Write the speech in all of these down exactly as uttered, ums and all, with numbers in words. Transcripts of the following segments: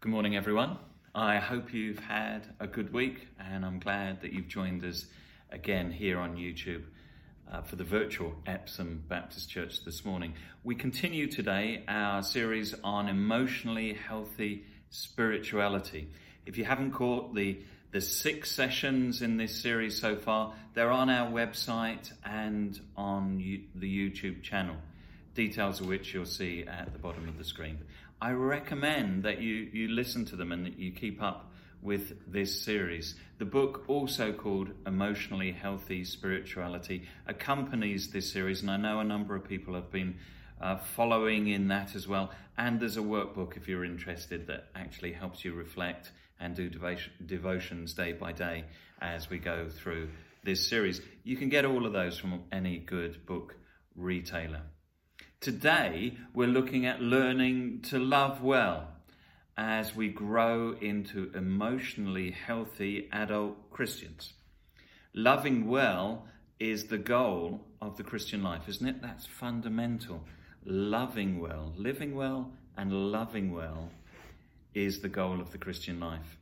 Good morning, everyone. I hope you've had a good week, and I'm glad that you've joined us again here on YouTube uh, for the virtual Epsom Baptist Church this morning. We continue today our series on emotionally healthy spirituality. If you haven't caught the, the six sessions in this series so far, they're on our website and on U- the YouTube channel, details of which you'll see at the bottom of the screen. I recommend that you, you listen to them and that you keep up with this series. The book, also called Emotionally Healthy Spirituality, accompanies this series, and I know a number of people have been uh, following in that as well. And there's a workbook, if you're interested, that actually helps you reflect and do devotion, devotions day by day as we go through this series. You can get all of those from any good book retailer. Today, we're looking at learning to love well as we grow into emotionally healthy adult Christians. Loving well is the goal of the Christian life, isn't it? That's fundamental. Loving well, living well and loving well is the goal of the Christian life.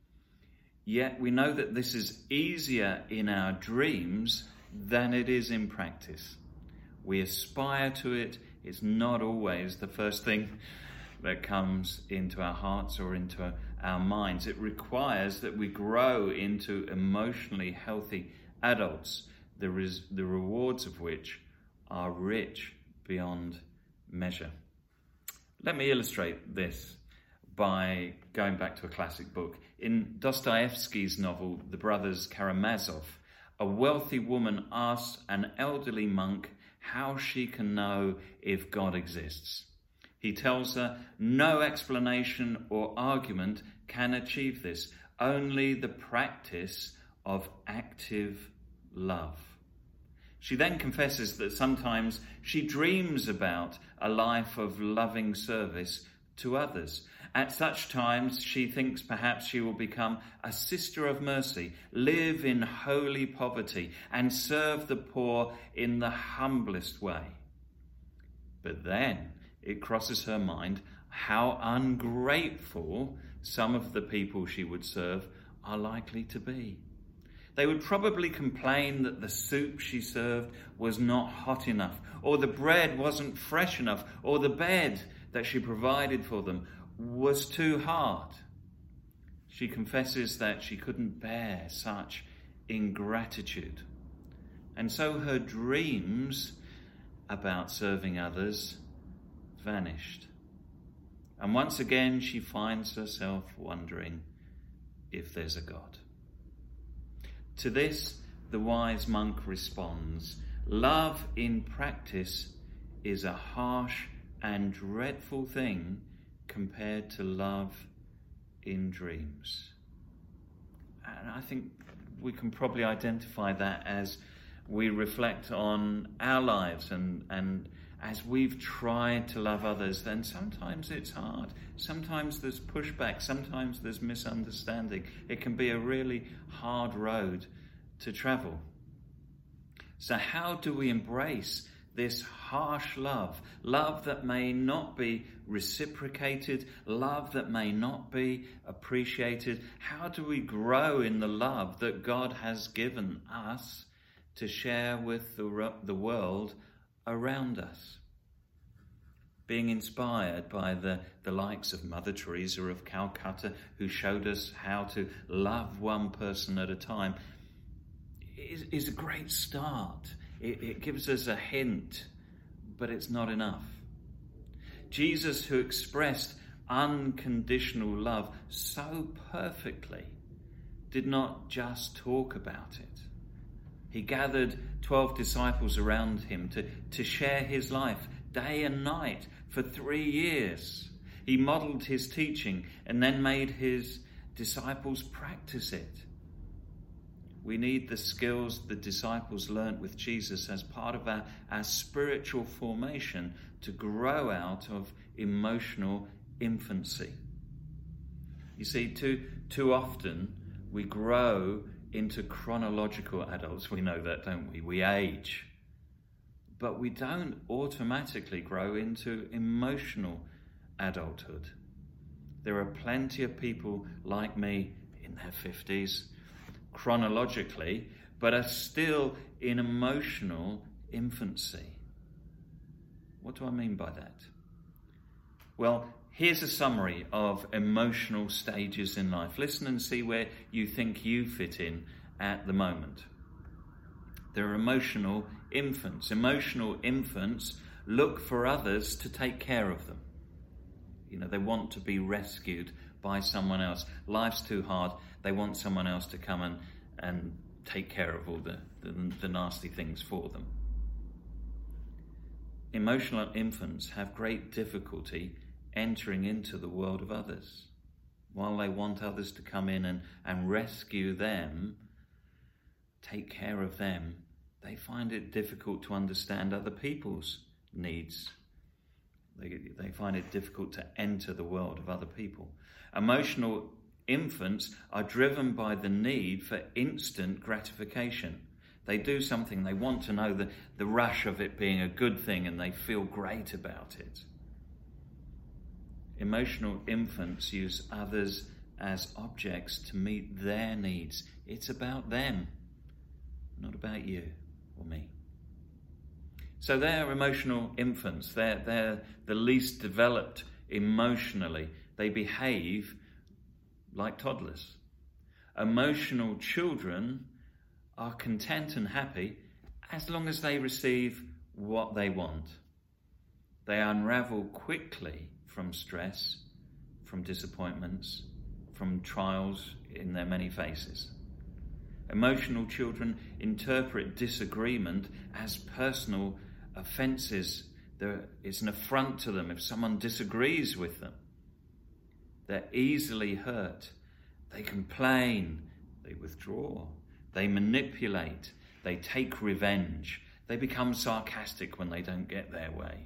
Yet we know that this is easier in our dreams than it is in practice. We aspire to it. It's not always the first thing that comes into our hearts or into our minds. It requires that we grow into emotionally healthy adults, the, res- the rewards of which are rich beyond measure. Let me illustrate this by going back to a classic book. In Dostoevsky's novel, The Brothers Karamazov, a wealthy woman asks an elderly monk how she can know if God exists. He tells her no explanation or argument can achieve this, only the practice of active love. She then confesses that sometimes she dreams about a life of loving service to others. At such times, she thinks perhaps she will become a sister of mercy, live in holy poverty, and serve the poor in the humblest way. But then it crosses her mind how ungrateful some of the people she would serve are likely to be. They would probably complain that the soup she served was not hot enough, or the bread wasn't fresh enough, or the bed that she provided for them was too hard. She confesses that she couldn't bear such ingratitude. And so her dreams about serving others vanished. And once again, she finds herself wondering if there's a God. To this, the wise monk responds, love in practice is a harsh and dreadful thing compared to love in dreams. And I think we can probably identify that as we reflect on our lives and, and as we've tried to love others, then sometimes it's hard. Sometimes there's pushback. Sometimes there's misunderstanding. It can be a really hard road to travel. So how do we embrace this harsh love, love that may not be reciprocated, love that may not be appreciated? How do we grow in the love that God has given us to share with the, the world around us? Being inspired by the, the likes of Mother Teresa of Calcutta, who showed us how to love one person at a time, is, is a great start. It, it gives us a hint, but it's not enough. Jesus, who expressed unconditional love so perfectly, did not just talk about it. He gathered twelve disciples around him to, to share his life day and night for three years. He modeled his teaching and then made his disciples practice it. We need the skills the disciples learnt with Jesus as part of our, our spiritual formation to grow out of emotional infancy. You see, too, too often we grow into chronological adults. We know that, don't we? We age. But we don't automatically grow into emotional adulthood. There are plenty of people like me in their fifties, chronologically, but are still in emotional infancy. What do I mean by that? Well, here's a summary of emotional stages in life. Listen and see where you think you fit in at the moment. There are emotional infants. Emotional infants look for others to take care of them. You know, they want to be rescued by someone else. Life's too hard. They want someone else to come and, and take care of all the, the, the nasty things for them. Emotional infants have great difficulty entering into the world of others. While they want others to come in and, and rescue them, take care of them, they find it difficult to understand other people's needs. They, they find it difficult to enter the world of other people. Emotional infants are driven by the need for instant gratification. They do something, they want to know the, the rush of it being a good thing, and they feel great about it. Emotional infants use others as objects to meet their needs. It's about them, not about you or me. So they're emotional infants. They're, they're the least developed emotionally. They behave like toddlers. Emotional children are content and happy as long as they receive what they want. They unravel quickly from stress, from disappointments, from trials in their many faces. Emotional children interpret disagreement as personal offences. There is an affront to them if someone disagrees with them. They're easily hurt. They complain. They withdraw. They manipulate. They take revenge. They become sarcastic when they don't get their way.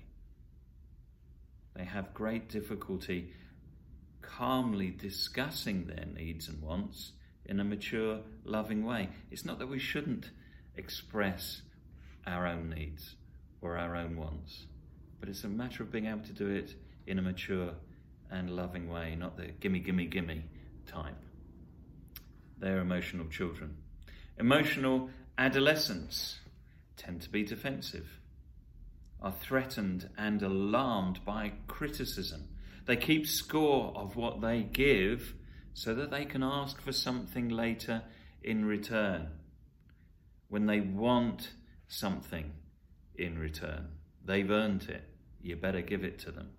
They have great difficulty calmly discussing their needs and wants in a mature, loving way. It's not that we shouldn't express our own needs or our own wants, but it's a matter of being able to do it in a mature and loving way, not the gimme, gimme, gimme type. They're emotional children. Emotional adolescents tend to be defensive, are threatened and alarmed by criticism. They keep score of what they give so that they can ask for something later in return. When they want something in return, they've earned it. You better give it to them.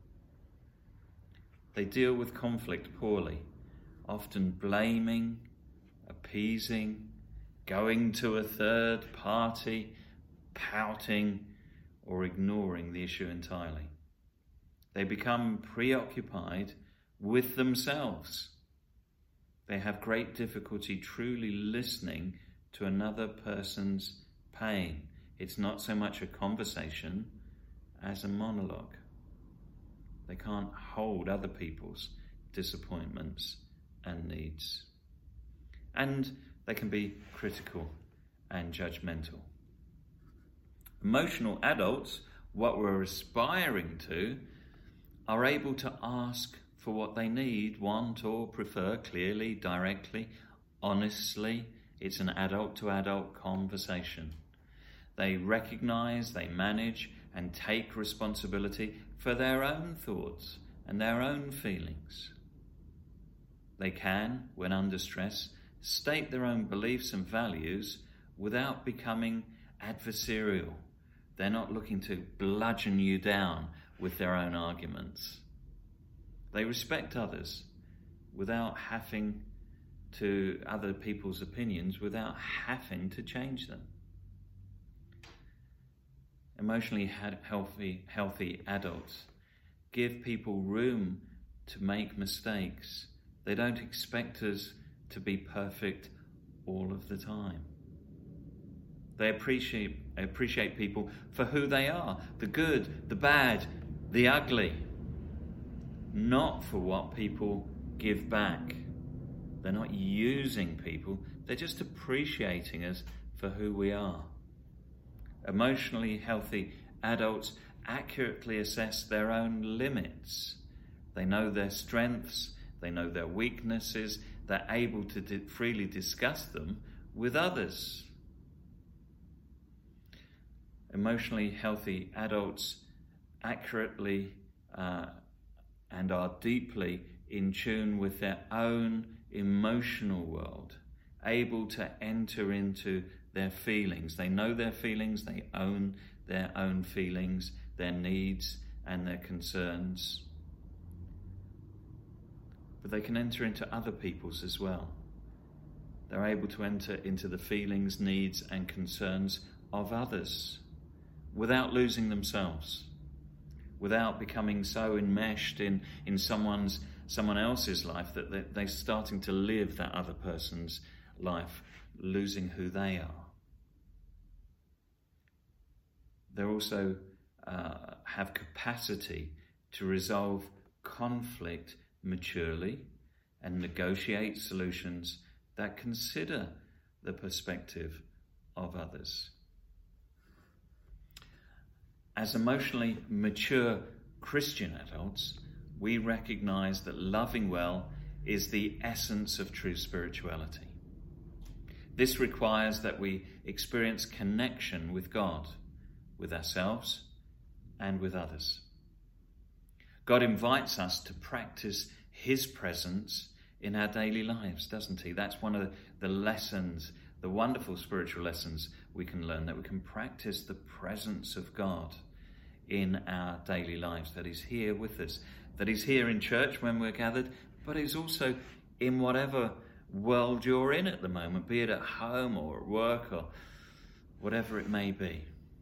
They deal with conflict poorly, often blaming, appeasing, going to a third party, pouting, or ignoring the issue entirely. They become preoccupied with themselves. They have great difficulty truly listening to another person's pain. It's not so much a conversation as a monologue. They can't hold other people's disappointments and needs. And they can be critical and judgmental. Emotional adults, what we're aspiring to, are able to ask for what they need, want, or prefer clearly, directly, honestly. It's an adult-to-adult conversation. They recognize, they manage, and take responsibility for their own thoughts and their own feelings. They can, when under stress, state their own beliefs and values without becoming adversarial. They're not looking to bludgeon you down with their own arguments. They respect others without having to, other people's opinions, without having to change them. Emotionally healthy, healthy adults give people room to make mistakes. They don't expect us to be perfect all of the time. They appreciate appreciate people for who they are, the good, the bad, the ugly, not for what people give back. They're not using people, they're just appreciating us for who we are. Emotionally healthy adults accurately assess their own limits. They know their strengths They know their weaknesses. They're able to di- freely discuss them with others. Emotionally healthy adults accurately uh, and are deeply in tune with their own emotional world, able to enter into their feelings. They know their feelings, they own their own feelings, their needs and their concerns. But they can enter into other people's as well. They're able to enter into the feelings, needs and concerns of others without losing themselves, without becoming so enmeshed in, in someone's someone else's life that they're, they're starting to live that other person's life, losing who they are. They also uh, have capacity to resolve conflict maturely and negotiate solutions that consider the perspective of others. As emotionally mature Christian adults, we recognize that loving well is the essence of true spirituality. This requires that we experience connection with God, with ourselves, and with others. God invites us to practice his presence in our daily lives, doesn't he? That's one of the lessons, the wonderful spiritual lessons we can learn, that we can practice the presence of God in our daily lives, that he's here with us, that he's here in church when we're gathered, but he's also in whatever world you're in at the moment, be it at home or at work or whatever it may be.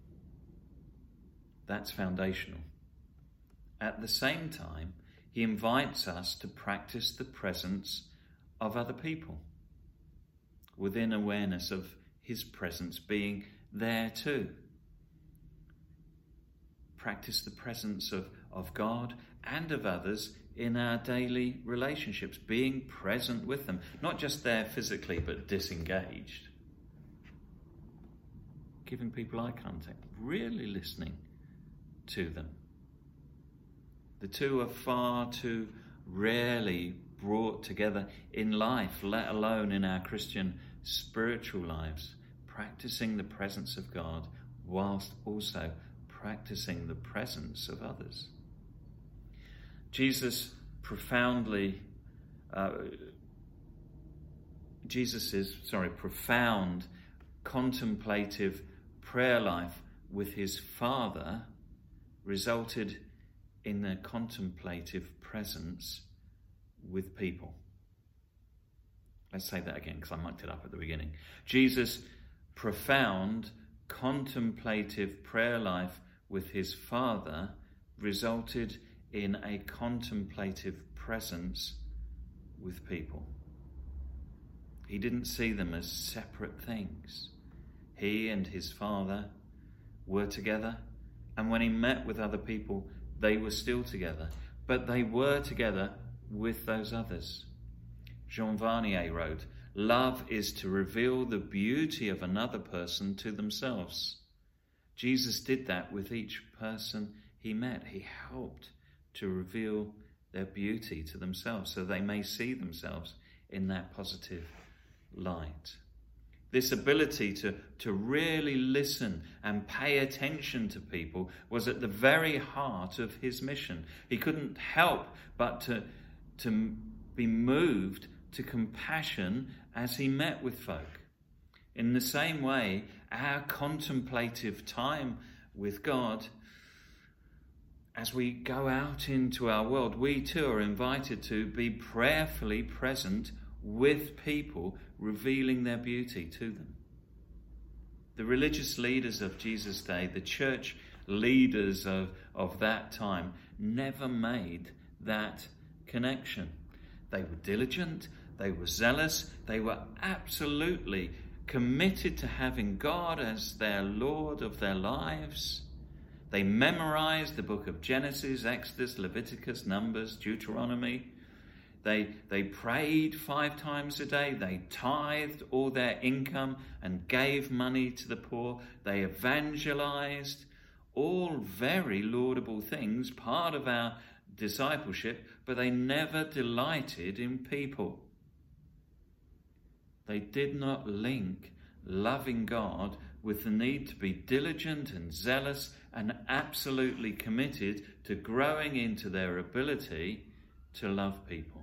That's foundational. At the same time, he invites us to practice the presence of other people within awareness of his presence being there too. Practice the presence of, of God and of others in our daily relationships, being present with them, not just there physically, but disengaged. Giving people eye contact, really listening to them. The two are far too rarely brought together in life, let alone in our Christian spiritual lives, practicing the presence of God whilst also practicing the presence of others. Jesus profoundly, uh, Jesus's sorry, profound contemplative prayer life with his Father resulted in a contemplative presence with people. Let's say that again because I mucked it up at the beginning. Jesus' profound contemplative prayer life with his Father resulted in a contemplative presence with people. He didn't see them as separate things. He and his Father were together, and when he met with other people, they were still together, but they were together with those others. Jean Vanier wrote, "Love is to reveal the beauty of another person to themselves." Jesus did that with each person he met. He helped to reveal their beauty to themselves so they may see themselves in that positive light. This ability to, to really listen and pay attention to people was at the very heart of his mission. He couldn't help but to, to be moved to compassion as he met with folk. In the same way, our contemplative time with God, as we go out into our world, we too are invited to be prayerfully present with people, revealing their beauty to them. The religious leaders of Jesus' day, the church leaders of, of that time, never made that connection. They were diligent, they were zealous, they were absolutely committed to having God as their Lord of their lives. They memorized the book of Genesis, Exodus, Leviticus, Numbers, Deuteronomy. They, they prayed five times a day. They tithed all their income and gave money to the poor. They evangelized. All very laudable things, part of our discipleship, but they never delighted in people. They did not link loving God with the need to be diligent and zealous and absolutely committed to growing into their ability to love people.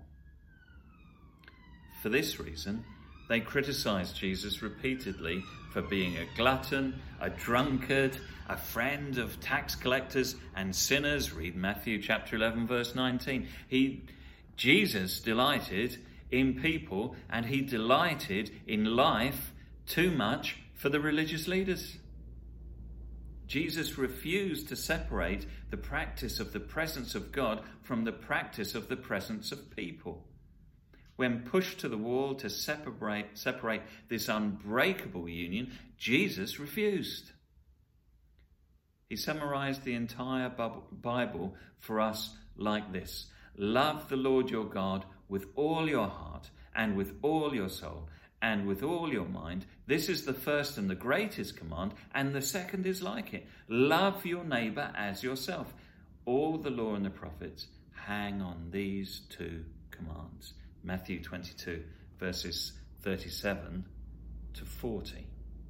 For this reason, they criticized Jesus repeatedly for being a glutton, a drunkard, a friend of tax collectors and sinners. Read Matthew chapter eleven, verse nineteen. He, Jesus delighted in people, and he delighted in life too much for the religious leaders. Jesus refused to separate the practice of the presence of God from the practice of the presence of people. When pushed to the wall to separate, separate this unbreakable union, Jesus refused. He summarized the entire Bible for us like this: love the Lord your God with all your heart and with all your soul and with all your mind. This is the first and the greatest command, and the second is like it. Love your neighbor as yourself. All the law and the prophets hang on these two commands. Matthew twenty-two, verses thirty-seven to forty.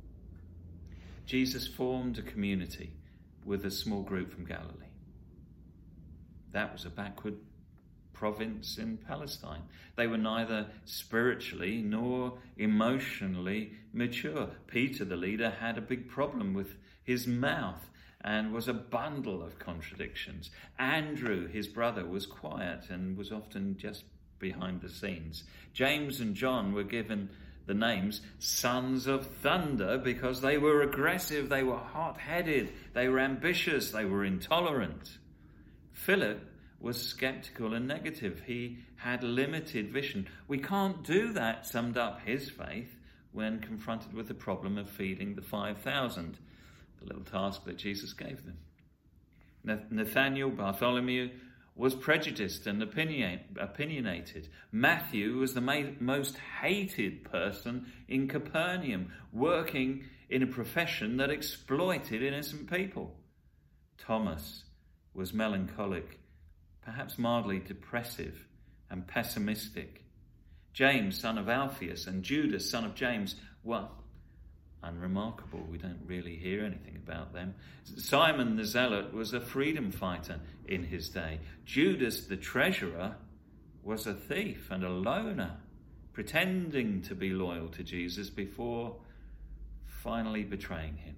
Jesus formed a community with a small group from Galilee. That was a backward province in Palestine. They were neither spiritually nor emotionally mature. Peter, the leader, had a big problem with his mouth and was a bundle of contradictions. Andrew, his brother, was quiet and was often just behind the scenes. James and John were given the names sons of thunder because they were aggressive, they were hot-headed, they were ambitious, they were intolerant. Philip was skeptical and negative. He had limited vision. We can't do that, summed up his faith when confronted with the problem of feeding the five thousand, the little task that Jesus gave them. Nathaniel, Bartholomew, was prejudiced and opinionated. Matthew was the most hated person in Capernaum, working in a profession that exploited innocent people. Thomas was melancholic, perhaps mildly depressive and pessimistic. James, son of Alphaeus, and Judas, son of James, were unremarkable. We don't really hear anything about them. Simon the Zealot was a freedom fighter in his day. Judas the treasurer was a thief and a loner, pretending to be loyal to Jesus before finally betraying him.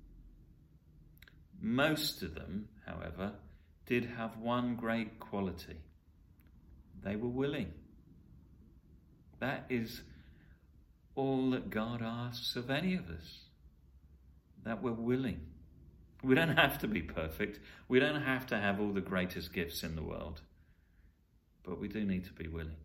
Most of them, however, did have one great quality. They were willing. That is all that God asks of any of us, that we're willing. We don't have to be perfect. We don't have to have all the greatest gifts in the world, but we do need to be willing.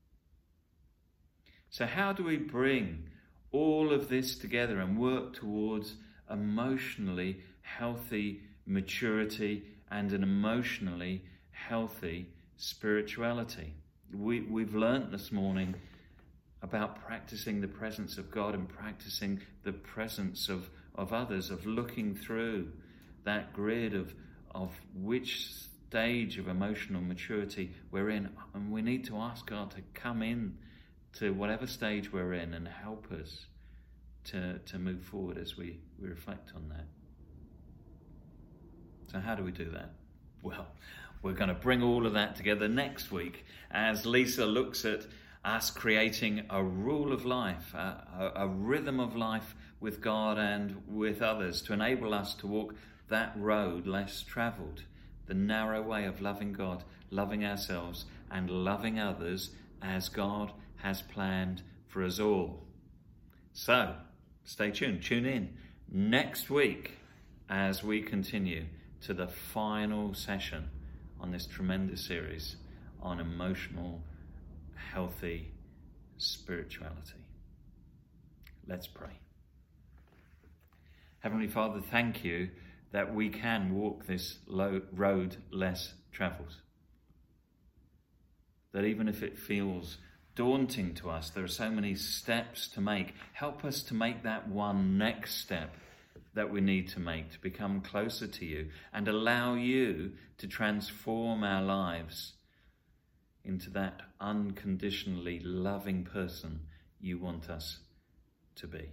So how do we bring all of this together and work towards emotionally healthy maturity and an emotionally healthy spirituality? We, we've learnt this morning about practicing the presence of God and practicing the presence of, of others, of looking through that grid of, of which stage of emotional maturity we're in. And we need to ask God to come in to whatever stage we're in and help us to, to move forward as we, we reflect on that. So how do we do that? Well, we're going to bring all of that together next week as Lisa looks at us creating a rule of life, a, a, a rhythm of life with God and with others to enable us to walk that road less travelled, the narrow way of loving God, loving ourselves and loving others as God has planned for us all. So, stay tuned, tune in next week as we continue to the final session on this tremendous series on emotional healthy spirituality. Let's pray. Heavenly Father, thank you that we can walk this low road less travelled. That even if it feels daunting to us, there are so many steps to make. Help us to make that one next step that we need to make to become closer to you and allow you to transform our lives into that unconditionally loving person you want us to be.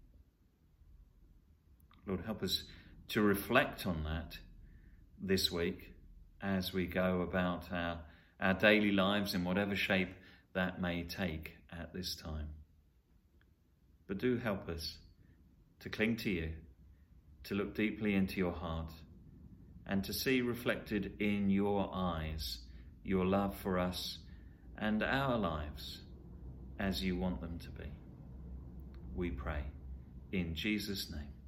Lord, help us to reflect on that this week as we go about our, our daily lives in whatever shape that may take at this time. But do help us to cling to you, to look deeply into your heart, and to see reflected in your eyes your love for us and our lives as you want them to be. We pray in Jesus' name.